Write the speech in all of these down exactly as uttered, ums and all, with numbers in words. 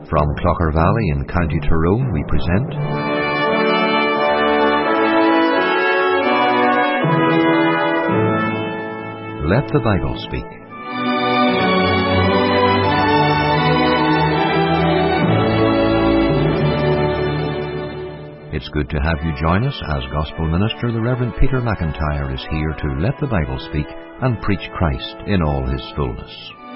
From Clocher Valley in County Tyrone we present Let the Bible Speak. It's good to have you join us as Gospel Minister the Reverend Peter McIntyre is here to let the Bible speak and preach Christ in all his fullness.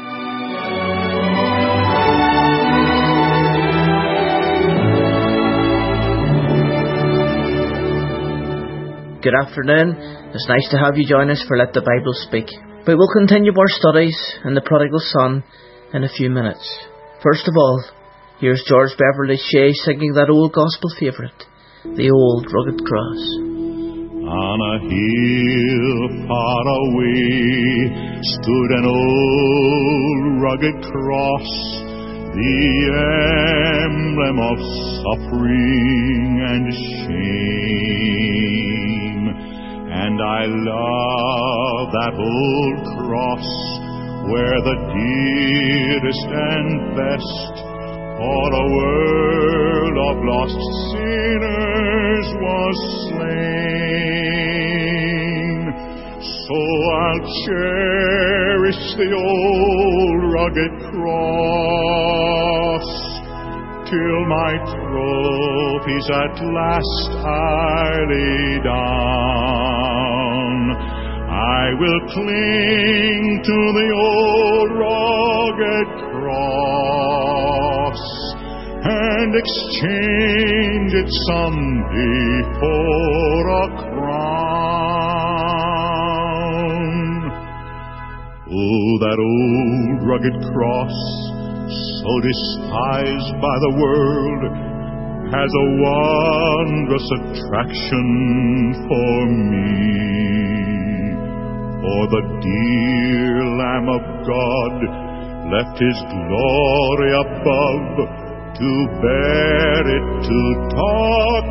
Good afternoon. It's nice to have you join us for Let the Bible Speak. We will continue our studies in the Prodigal Son in a few minutes. First of all, here's George Beverly Shea singing that old gospel favourite, The Old Rugged Cross. On a hill far away stood an old rugged cross, the emblem of suffering and shame. And I love that old cross, where the dearest and best for a world of lost sinners was slain. So I'll cherish the old rugged cross till my trophies at last I lay down. I will cling to the old rugged cross and exchange it someday for a crown. Oh, that old rugged cross, so despised by the world, has a wondrous attraction for me. For the dear Lamb of God left his glory above to bear it to top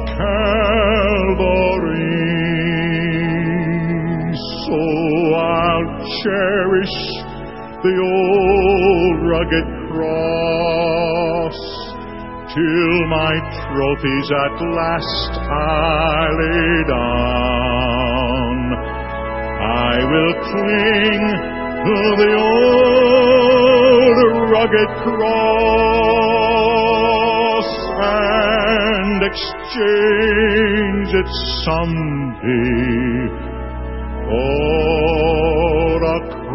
Calvary. So I'll cherish the old rugged cross till my trophies at last I lay down. I will cling to the old rugged cross and exchange it someday for a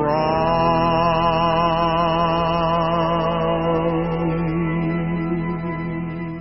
crown.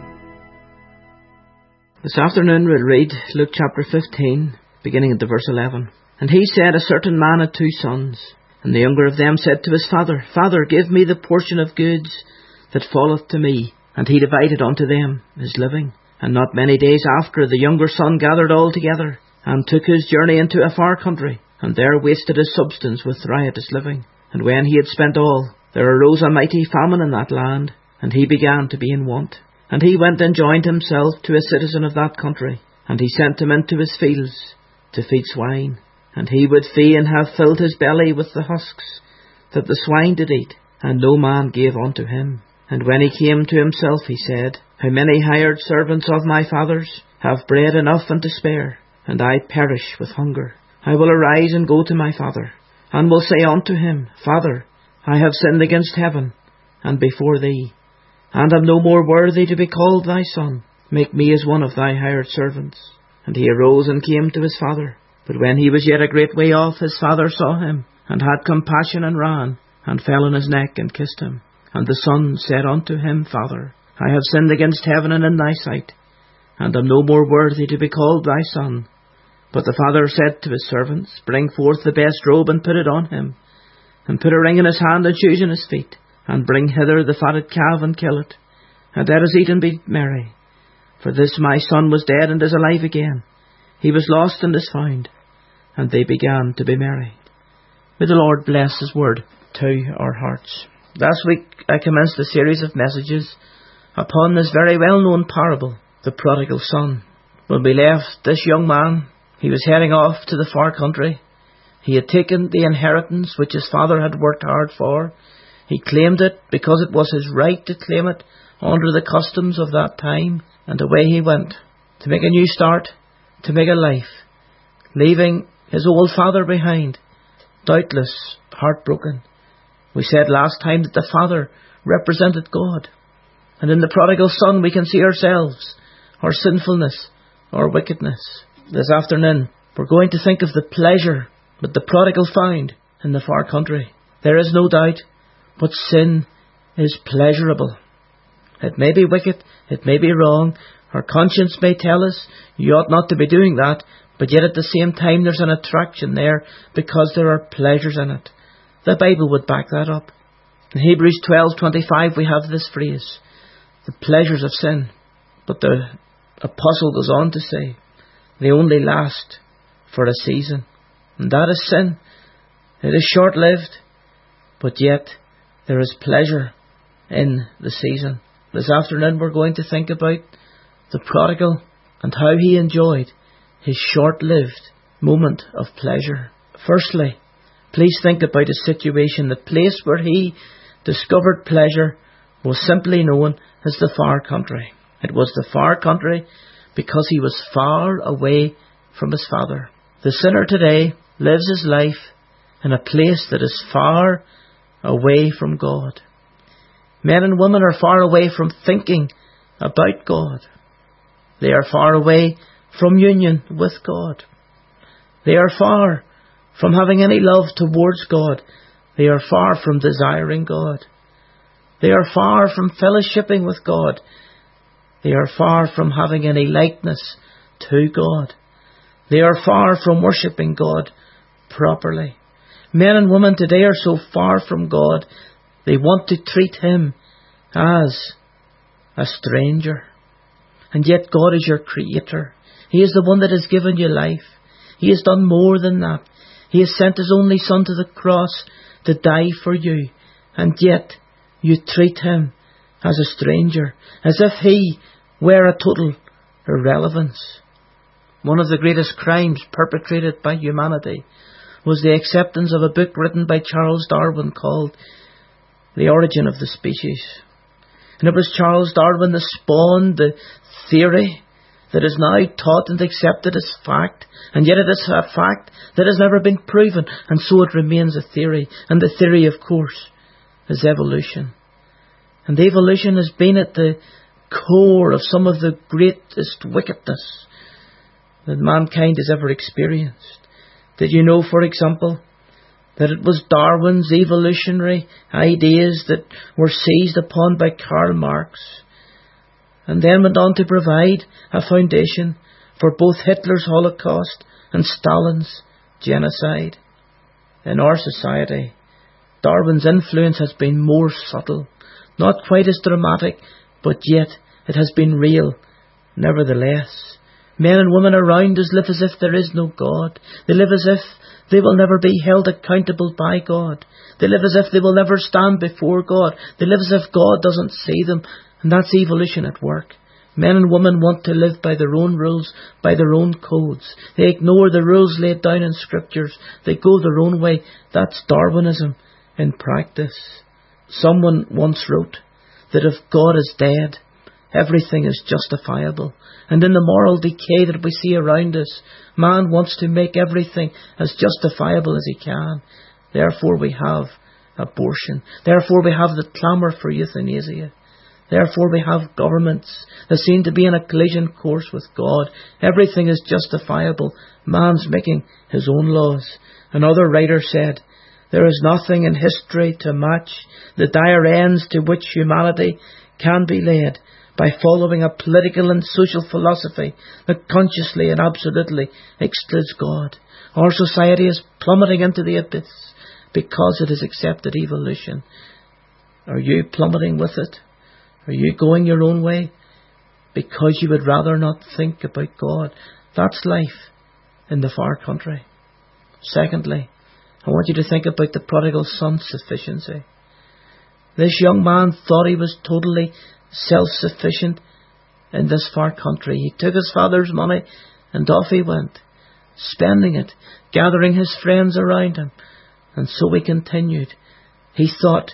This afternoon we'll read Luke chapter fifteen, beginning at the verse eleven. And he said, A certain man had two sons, and the younger of them said to his father, Father, give me the portion of goods that falleth to me. And he divided unto them his living. And not many days after, the younger son gathered all together, and took his journey into a far country, and there wasted his substance with riotous living. And when he had spent all, there arose a mighty famine in that land, and he began to be in want. And he went and joined himself to a citizen of that country, and he sent him into his fields to feed swine. And he would fee and have filled his belly with the husks that the swine did eat, and no man gave unto him. And when he came to himself, he said, How many hired servants of my father's have bread enough and to spare, and I perish with hunger. I will arise and go to my father, and will say unto him, Father, I have sinned against heaven, and before thee, and am no more worthy to be called thy son. Make me as one of thy hired servants. And he arose and came to his father. But when he was yet a great way off, his father saw him, and had compassion, and ran, and fell on his neck, and kissed him. And the son said unto him, Father, I have sinned against heaven and in thy sight, and am no more worthy to be called thy son. But the father said to his servants, Bring forth the best robe, and put it on him, and put a ring in his hand, and shoes in his feet, and bring hither the fatted calf, and kill it, and let us eat and be merry. For this my son was dead, and is alive again. He was lost and is found. And they began to be merry. May the Lord bless his word to our hearts. Last week I commenced a series of messages upon this very well-known parable, the prodigal son. When we left this young man, he was heading off to the far country. He had taken the inheritance which his father had worked hard for. He claimed it because it was his right to claim it under the customs of that time. And away he went to make a new start, to make a life, leaving his old father behind, doubtless heartbroken. We said last time that the father represented God. And in the prodigal son we can see ourselves, our sinfulness, our wickedness. This afternoon we're going to think of the pleasure that the prodigal found in the far country. There is no doubt, but sin is pleasurable. It may be wicked, it may be wrong, our conscience may tell us you ought not to be doing that, but yet at the same time there's an attraction there because there are pleasures in it. The Bible would back that up. In Hebrews twelve twenty-five we have this phrase, the pleasures of sin. But the apostle goes on to say, they only last for a season. And that is sin. It is short-lived, but yet there is pleasure in the season. This afternoon we're going to think about the prodigal and how he enjoyed his short-lived moment of pleasure. Firstly, please think about a situation. The place where he discovered pleasure was simply known as the far country. It was the far country because he was far away from his father. The sinner today lives his life in a place that is far away from God. Men and women are far away from thinking about God. They are far away from union with God. They are far from having any love towards God. They are far from desiring God. They are far from fellowshipping with God. They are far from having any likeness to God. They are far from worshipping God properly. Men and women today are so far from God, they want to treat Him as a stranger. And yet God is your Creator. He is the one that has given you life. He has done more than that. He has sent His only Son to the cross to die for you. And yet you treat Him as a stranger, as if He were a total irrelevance. One of the greatest crimes perpetrated by humanity was the acceptance of a book written by Charles Darwin called The Origin of the Species. And it was Charles Darwin that spawned the theory that is now taught and accepted as fact, and yet it is a fact that has never been proven, and so it remains a theory. And the theory, of course, is evolution. And evolution has been at the core of some of the greatest wickedness that mankind has ever experienced. Did you know, for example, that it was Darwin's evolutionary ideas that were seized upon by Karl Marx, and then went on to provide a foundation for both Hitler's Holocaust and Stalin's genocide? In our society, Darwin's influence has been more subtle, not quite as dramatic, but yet it has been real nevertheless. Men and women around us live as if there is no God. They live as if they will never be held accountable by God. They live as if they will never stand before God. They live as if God doesn't see them. And that's evolution at work. Men and women want to live by their own rules, by their own codes. They ignore the rules laid down in scriptures. They go their own way. That's Darwinism in practice. Someone once wrote that if God is dead, everything is justifiable. And in the moral decay that we see around us, man wants to make everything as justifiable as he can. Therefore we have abortion. Therefore we have the clamour for euthanasia. Therefore we have governments that seem to be in a collision course with God. Everything is justifiable. Man's making his own laws. Another writer said, there is nothing in history to match the dire ends to which humanity can be led by following a political and social philosophy that consciously and absolutely excludes God. Our society is plummeting into the abyss because it has accepted evolution. Are you plummeting with it? Are you going your own way because you would rather not think about God? That's life in the far country. Secondly, I want you to think about the prodigal son's sufficiency. This young man thought he was totally self-sufficient in this far country. He took his father's money and off he went, spending it, gathering his friends around him. And so he continued. He thought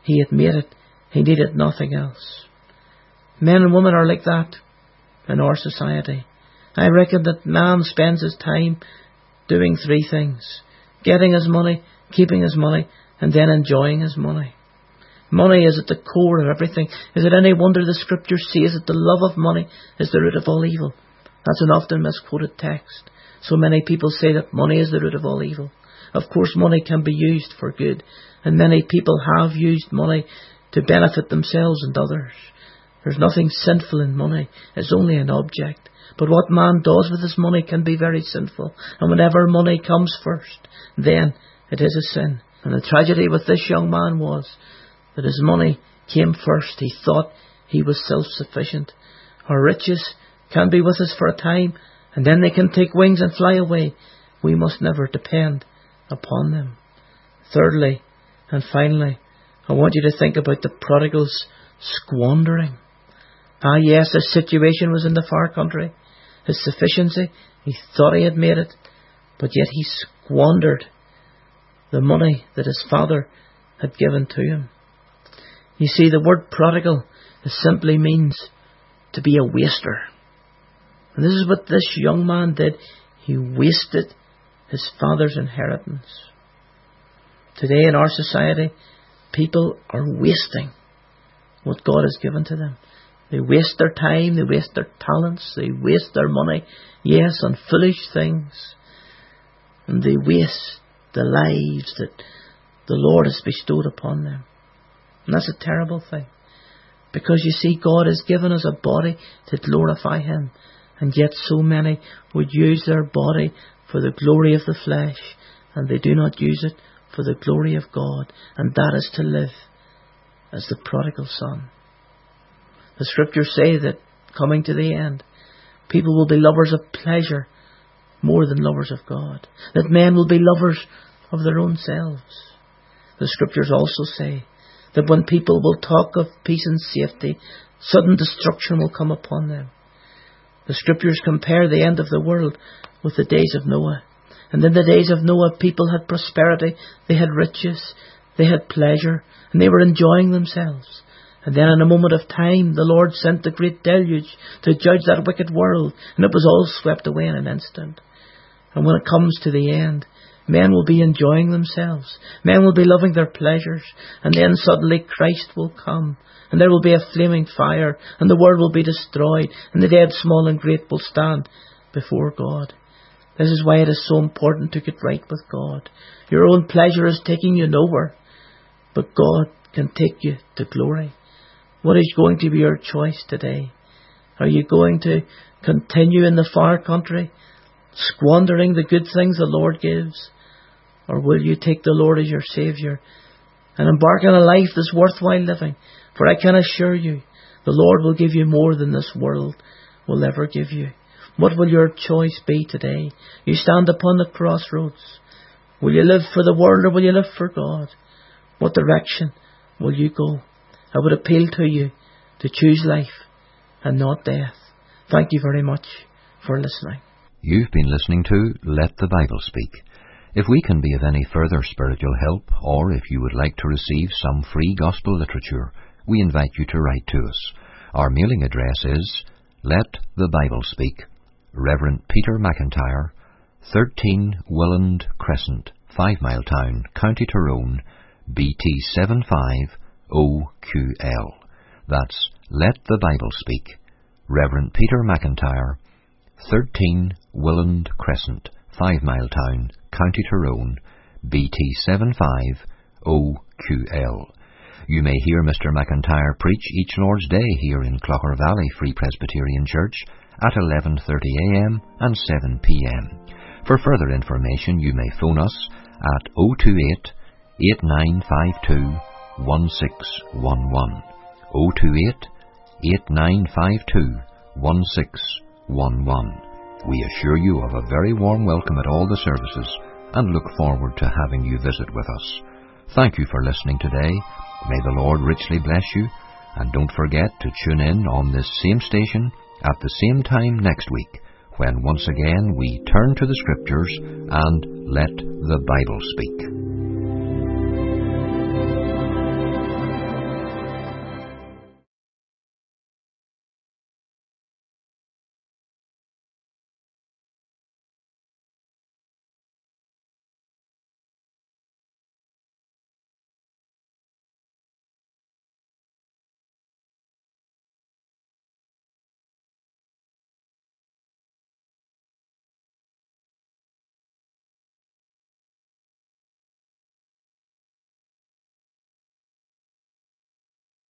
He had made it. He needed nothing else. Men and women are like that in our society. I reckon that man spends his time doing three things: getting his money, keeping his money, and then enjoying his money. Money is at the core of everything. Is it any wonder the Scripture says that the love of money is the root of all evil? That's an often misquoted text. So many people say that money is the root of all evil. Of course, money can be used for good, and many people have used money to benefit themselves and others. There's nothing sinful in money. It's only an object. But what man does with his money can be very sinful. And whenever money comes first, then it is a sin. And the tragedy with this young man was that his money came first. He thought he was self-sufficient. Our riches can be with us for a time, and then they can take wings and fly away. We must never depend upon them. Thirdly, and finally, I want you to think about the prodigal's squandering. Ah, yes, his situation was in the far country. His sufficiency, he thought he had made it, but yet he squandered the money that his father had given to him. You see, the word prodigal simply means to be a waster. And this is what this young man did. He wasted his father's inheritance. Today in our society, people are wasting what God has given to them. They waste their time, they waste their talents, they waste their money, yes, on foolish things. And they waste the lives that the Lord has bestowed upon them. And that's a terrible thing. Because you see, God has given us a body to glorify Him. And yet so many would use their body for the glory of the flesh, and they do not use it for the glory of God. And that is to live as the prodigal son. The Scriptures say that coming to the end, people will be lovers of pleasure more than lovers of God. That men will be lovers of their own selves. The Scriptures also say that when people will talk of peace and safety, sudden destruction will come upon them. The Scriptures compare the end of the world with the days of Noah. And in the days of Noah, people had prosperity, they had riches, they had pleasure, and they were enjoying themselves. And then in a moment of time, the Lord sent the great deluge to judge that wicked world, and it was all swept away in an instant. And when it comes to the end, men will be enjoying themselves. Men will be loving their pleasures. And then suddenly Christ will come. And there will be a flaming fire. And the world will be destroyed. And the dead, small and great, will stand before God. This is why it is so important to get right with God. Your own pleasure is taking you nowhere. But God can take you to glory. What is going to be your choice today? Are you going to continue in the far country, squandering the good things the Lord gives? Or will you take the Lord as your Saviour and embark on a life that's worthwhile living? For I can assure you, the Lord will give you more than this world will ever give you. What will your choice be today? You stand upon the crossroads. Will you live for the world or will you live for God? What direction will you go? I would appeal to you to choose life and not death. Thank you very much for listening. You've been listening to Let the Bible Speak. If we can be of any further spiritual help, or if you would like to receive some free gospel literature, we invite you to write to us. Our mailing address is Let the Bible Speak, Reverend Peter McIntyre, thirteen Willand Crescent, Five Mile Town, County Tyrone, B T seven five O Q L. That's Let the Bible Speak, Reverend Peter McIntyre, thirteen Willand Crescent, Five Mile Town, County Tyrone, B T seven five O Q L. You may hear Mister McIntyre preach each Lord's Day here in Clocher Valley Free Presbyterian Church at eleven thirty a m and seven p m. For further information, you may phone us at oh two eight, eight nine five two, one six one one. oh two eight, eight nine five two, one six one one. We assure you of a very warm welcome at all the services and look forward to having you visit with us. Thank you for listening today. May the Lord richly bless you, and don't forget to tune in on this same station at the same time next week, when once again we turn to the Scriptures and let the Bible speak.